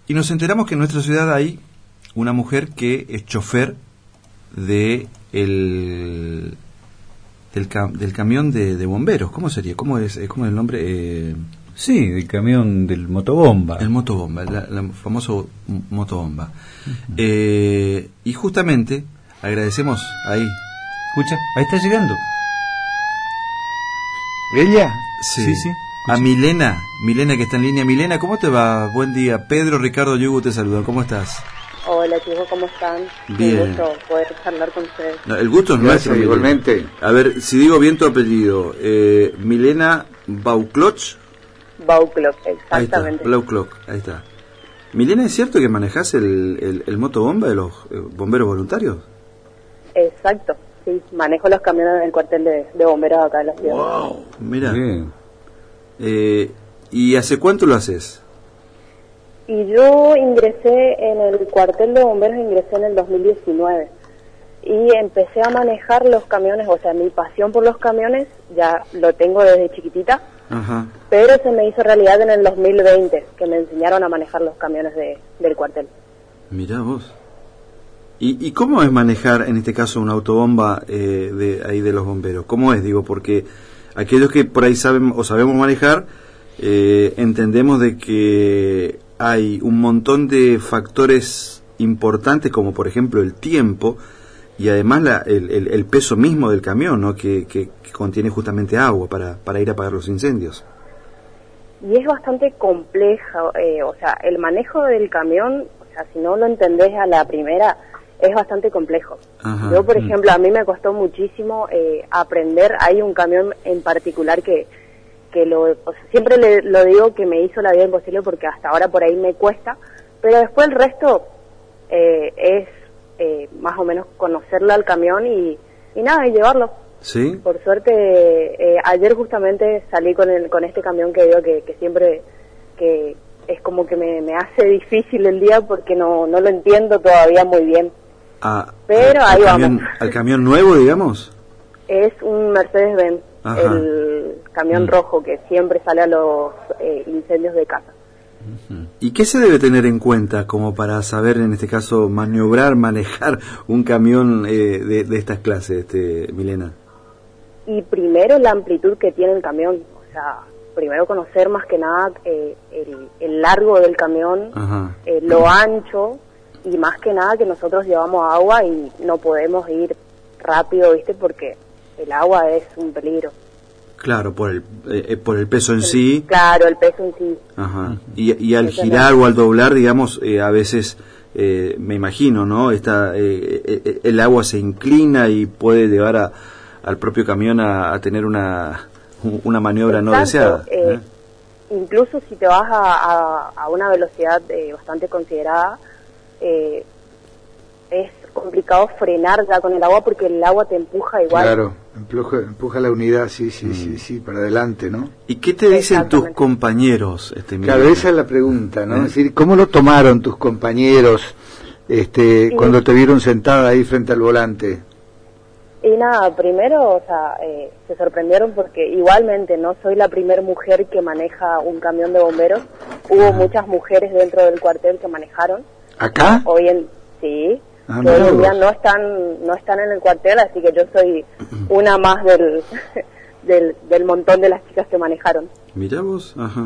Y nos enteramos que en nuestra ciudad hay una mujer que es chofer de del camión de bomberos. ¿Cómo sería? ¿Cómo es el nombre? Sí, el camión del motobomba. El motobomba, la famoso motobomba. Y justamente agradecemos ahí. Escucha, ahí está llegando. ¿Ella? Sí. Escucha. A Milena que está en línea. Milena, ¿cómo te va? Buen día. Pedro, Ricardo, Yugo te saludan. ¿Cómo estás? Hola chicos, ¿cómo están? Bien. Un gusto poder charlar con ustedes. No, el gusto es nuestro. Igualmente. A ver, si digo bien tu apellido. Milena Baucloch. Baucloch, Ahí está, exactamente. Baucloch, ahí está. Milena, ¿es cierto que manejás el motobomba de los bomberos voluntarios? Exacto, sí. Manejo los camiones del cuartel de bomberos acá de la ciudad. ¡Wow! Mira. Bien. ¿Y hace cuánto lo haces? Y yo ingresé en el cuartel de bomberos, ingresé en el 2019. Y empecé a manejar los camiones, o sea, mi pasión por los camiones ya lo tengo desde chiquitita. Ajá. Pero se me hizo realidad en el 2020, que me enseñaron a manejar los camiones del cuartel. Mirá vos. ¿Y cómo es manejar, en este caso, una autobomba ahí de los bomberos? ¿Cómo es? Digo, porque aquellos que por ahí saben o sabemos manejar, entendemos de que hay un montón de factores importantes, como por ejemplo el tiempo, y además el peso mismo del camión, ¿no? que contiene justamente agua para ir a apagar los incendios. Y es bastante compleja, o sea, el manejo del camión, o sea, si no lo entendés a la primera, es bastante complejo. Ajá. Yo, por ejemplo, a mí me costó muchísimo aprender. Hay un camión en particular que o sea, siempre lo digo que me hizo la vida imposible porque hasta ahora por ahí me cuesta, pero después el resto es más o menos conocerlo al camión y nada, y llevarlo. ¿Sí? Por suerte, ayer justamente salí con este camión que digo que siempre que es como que me hace difícil el día porque no lo entiendo todavía muy bien. Pero ahí vamos. ¿Al camión nuevo, digamos? Es un Mercedes-Benz, Ajá. el camión rojo que siempre sale a los incendios de casa. ¿Y qué se debe tener en cuenta como para saber, en este caso, maniobrar, manejar un camión de estas clases, Milena? Y primero la amplitud que tiene el camión, o sea, primero conocer más que nada el largo del camión, Ajá. Lo ancho, y más que nada que nosotros llevamos agua y no podemos ir rápido, ¿viste? Porque el agua es un peligro. Claro, por el peso en sí. Claro, el peso en sí. Ajá. Y al girar o al doblar, digamos, a veces, me imagino, ¿no? El agua se inclina y puede llevar al propio camión a tener una maniobra no deseada. Incluso si te vas a una velocidad bastante considerada, es complicado frenar ya con el agua porque el agua te empuja igual. Claro, empuja la unidad, sí, para adelante, ¿no? ¿Y qué te dicen tus compañeros? Claro, esa es la pregunta, ¿no? Es decir, ¿cómo lo tomaron tus compañeros cuando te vieron sentada ahí frente al volante? Y nada, primero, o sea, se sorprendieron porque igualmente no soy la primera mujer que maneja un camión de bomberos. Hubo muchas mujeres dentro del cuartel que manejaron. ¿Acá? Sí. Ah, que hoy en día no están en el cuartel, así que yo soy una más del montón de las chicas que manejaron. Mirá vos, ajá.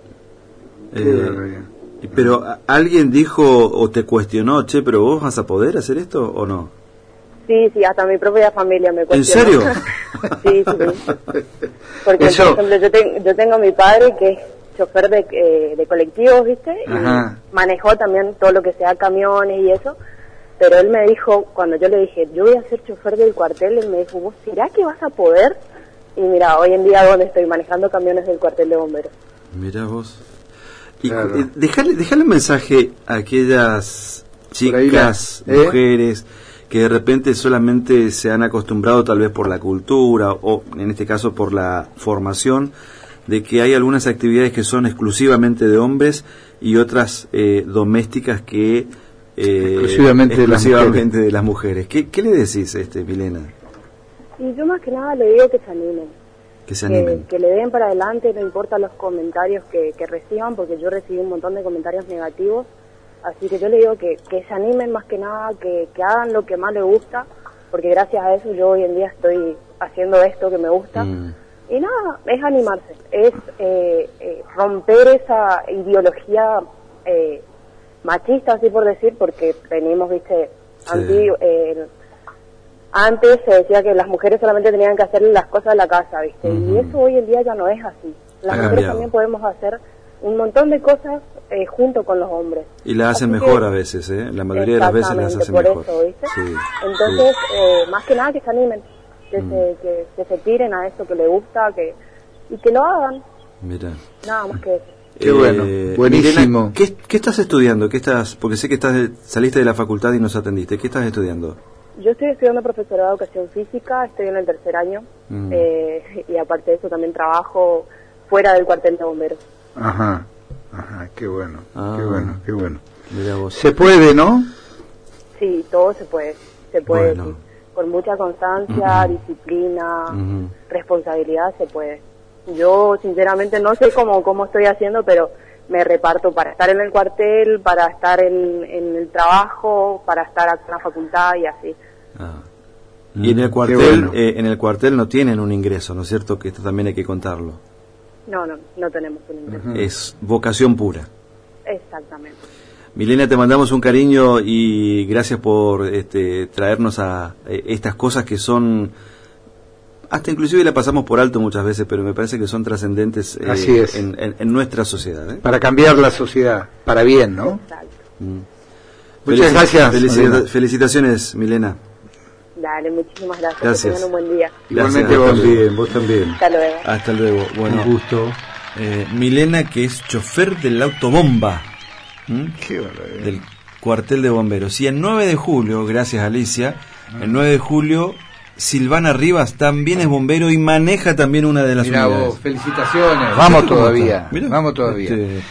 Pero ¿alguien dijo o te cuestionó, che, pero vos vas a poder hacer esto o no? Sí, hasta mi propia familia me cuestionó. ¿En serio? Sí. Porque, Eso. por ejemplo, yo tengo a mi padre que es chofer de colectivos, ¿viste? Ajá. Y manejó también todo lo que sea camiones y eso. Pero él me dijo, cuando yo le dije, yo voy a ser chofer del cuartel, él me dijo, ¿vos será que vas a poder? Y mira, hoy en día donde estoy manejando camiones del cuartel de bomberos. Mirá vos. Y Claro. dejale un mensaje a aquellas chicas, mujeres, que de repente solamente se han acostumbrado tal vez por la cultura o en este caso por la formación, de que hay algunas actividades que son exclusivamente de hombres y otras domésticas que exclusivamente de las mujeres. ¿Qué le decís, Milena? Y yo más que nada le digo que se animen. Que se animen. Que le den para adelante, no importa los comentarios que reciban, porque yo recibí un montón de comentarios negativos Así que yo le digo que se animen más que nada, que hagan lo que más les gusta, porque gracias a eso yo hoy en día estoy haciendo esto que me gusta. Y nada, es animarse, es romper esa ideología machista, así por decir, porque venimos, viste, antes se decía que las mujeres solamente tenían que hacer las cosas de la casa, viste, y eso hoy en día ya no es así. Las mujeres también podemos hacer un montón de cosas junto con los hombres. Y la hacen así mejor a veces, la mayoría de las veces las hacen por mejor. Eso, ¿viste? Sí, entonces, más que nada que se animen, que se tiren a eso que les gusta, y que lo hagan. Mira. Nada más que eso. Qué bueno, buenísimo. Milena, ¿qué estás estudiando? Porque sé que saliste de la facultad y nos atendiste. ¿Qué estás estudiando? Yo estoy estudiando profesorado de educación física, estoy en el 3er año, y aparte de eso también trabajo fuera del cuartel de bomberos. Ajá, qué bueno, qué bueno. Mirá vos. Se puede, ¿no? Sí, todo se puede, bueno. Sí. Con mucha constancia, disciplina, responsabilidad se puede. Yo sinceramente no sé cómo estoy haciendo, pero me reparto para estar en el cuartel, para estar en el trabajo, para estar acá en la facultad y así. Y en el cuartel no tienen un ingreso, ¿no es cierto? Que esto también hay que contarlo. No tenemos un ingreso. Es vocación pura. Exactamente. Milena, te mandamos un cariño y gracias por traernos a estas cosas que son, hasta inclusive la pasamos por alto muchas veces, pero me parece que son trascendentes en nuestra sociedad. Para cambiar la sociedad, para bien, ¿no? Exacto. Muchas gracias. Felicitaciones, Milena. Dale, muchísimas gracias. Que tengan un buen día. Igualmente vos también. Hasta luego. Bueno, un gusto. Milena, que es chofer del autobomba. Qué barbaridad. Del cuartel de bomberos. Y el 9 de julio, gracias Alicia, el 9 de julio, Silvana Rivas también es bombero y maneja también una de las unidades. Felicitaciones. Vamos todavía.